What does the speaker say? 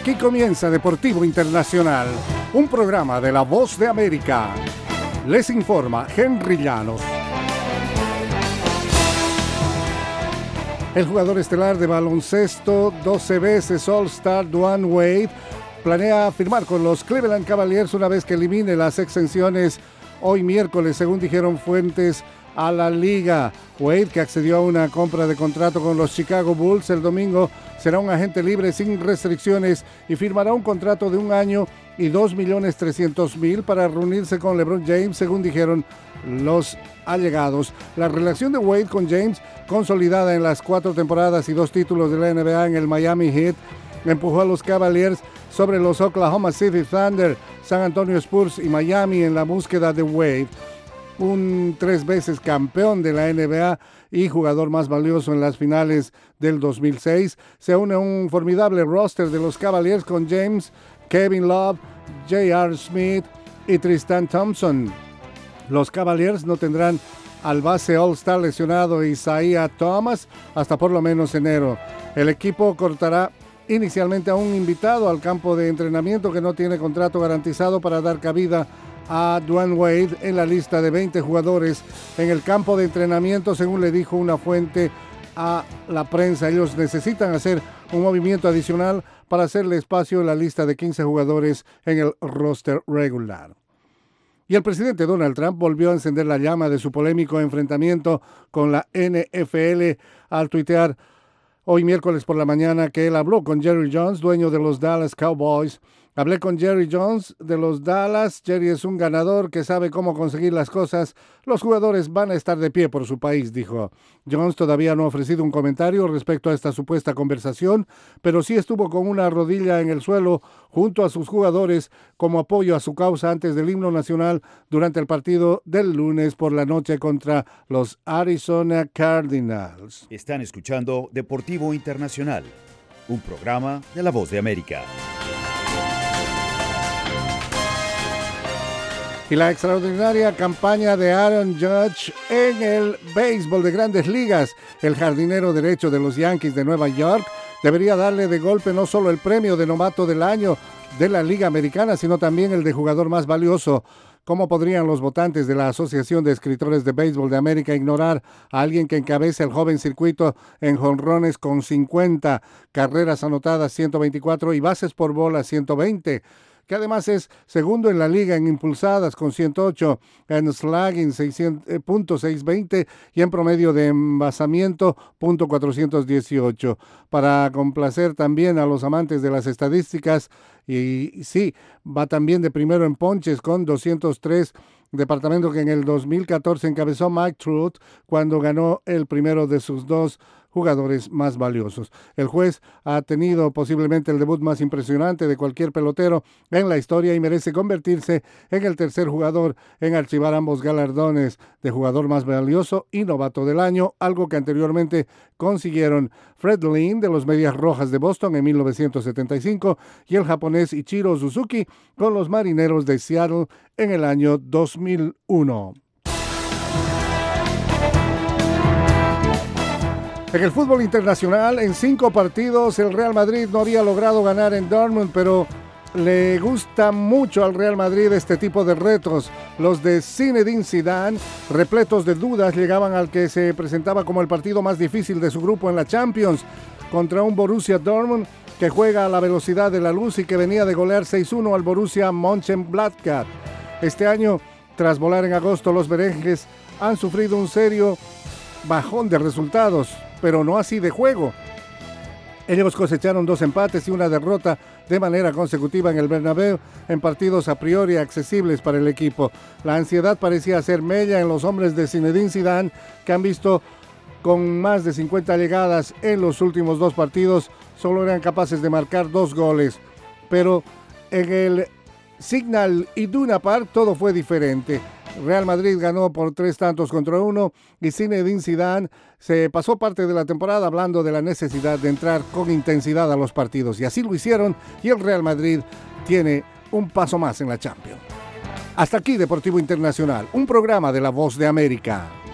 Aquí comienza Deportivo Internacional, un programa de La Voz de América. Les informa Henry Llanos. El jugador estelar de baloncesto, 12 veces All-Star Dwyane Wade, planea firmar con los Cleveland Cavaliers una vez que elimine las exenciones hoy miércoles, según dijeron fuentes a la liga. Wade, que accedió a una compra de contrato con los Chicago Bulls el domingo, será un agente libre sin restricciones y firmará un contrato de 1 año y $2.300.000 para reunirse con LeBron James, según dijeron los allegados. La relación de Wade con James, consolidada en las 4 temporadas y 2 títulos de la NBA en el Miami Heat, empujó a los Cavaliers sobre los Oklahoma City Thunder, San Antonio Spurs y Miami en la búsqueda de Wade, un 3 veces campeón de la NBA y jugador más valioso en las finales del 2006. Se une a un formidable roster de los Cavaliers con James, Kevin Love, J.R. Smith y Tristan Thompson. Los Cavaliers no tendrán al base All-Star lesionado Isaiah Thomas hasta por lo menos enero. El equipo cortará inicialmente a un invitado al campo de entrenamiento que no tiene contrato garantizado para dar cabida a Dwyane Wade en la lista de 20 jugadores en el campo de entrenamiento, según le dijo una fuente a la prensa. Ellos necesitan hacer un movimiento adicional para hacerle espacio en la lista de 15 jugadores en el roster regular. Y el presidente Donald Trump volvió a encender la llama de su polémico enfrentamiento con la NFL al tuitear hoy miércoles por la mañana que él habló con Jerry Jones, dueño de los Dallas Cowboys. Hablé con Jerry Jones de los Dallas. Jerry es un ganador que sabe cómo conseguir las cosas. Los jugadores van a estar de pie por su país, dijo. Jones todavía no ha ofrecido un comentario respecto a esta supuesta conversación, pero sí estuvo con una rodilla en el suelo junto a sus jugadores como apoyo a su causa antes del himno nacional durante el partido del lunes por la noche contra los Arizona Cardinals. Están escuchando Deportivo Internacional, un programa de La Voz de América. Y la extraordinaria campaña de Aaron Judge en el béisbol de Grandes Ligas. El jardinero derecho de los Yankees de Nueva York debería darle de golpe no solo el premio de novato del año de la Liga Americana, sino también el de jugador más valioso. ¿Cómo podrían los votantes de la Asociación de Escritores de Béisbol de América ignorar a alguien que encabeza el joven circuito en jonrones con 50, carreras anotadas 124 y bases por bola 120? Que además es segundo en la liga en impulsadas con 108, en slugging .620 y en promedio de envasamiento .418. Para complacer también a los amantes de las estadísticas, y sí, va también de primero en ponches con 203, departamento que en el 2014 encabezó Mike Trout cuando ganó el primero de sus 2 jugadores más valiosos. El juez ha tenido posiblemente el debut más impresionante de cualquier pelotero en la historia y merece convertirse en el tercer jugador en archivar ambos galardones de jugador más valioso y novato del año, algo que anteriormente consiguieron Fred Lynn de los Medias Rojas de Boston en 1975 y el japonés Ichiro Suzuki con los Marineros de Seattle en el año 2001. En el fútbol internacional, en 5 partidos, el Real Madrid no había logrado ganar en Dortmund, pero le gusta mucho al Real Madrid este tipo de retos. Los de Zinedine Zidane, repletos de dudas, llegaban al que se presentaba como el partido más difícil de su grupo en la Champions, contra un Borussia Dortmund que juega a la velocidad de la luz y que venía de golear 6-1 al Borussia Mönchengladbach. Este año, tras volar en agosto, los merengues han sufrido un serio bajón de resultados, pero no así de juego. Ellos cosecharon 2 empates y una derrota de manera consecutiva en el Bernabéu en partidos a priori accesibles para el equipo. La ansiedad parecía hacer mella en los hombres de Zinedine Zidane, que han visto con más de 50 llegadas en los últimos 2 partidos, solo eran capaces de marcar 2 goles. Pero en el Signal Iduna Park todo fue diferente. Real Madrid ganó por 3-1 y Zinedine Zidane se pasó parte de la temporada hablando de la necesidad de entrar con intensidad a los partidos, y así lo hicieron, y el Real Madrid tiene un paso más en la Champions. Hasta aquí Deportivo Internacional, un programa de La Voz de América.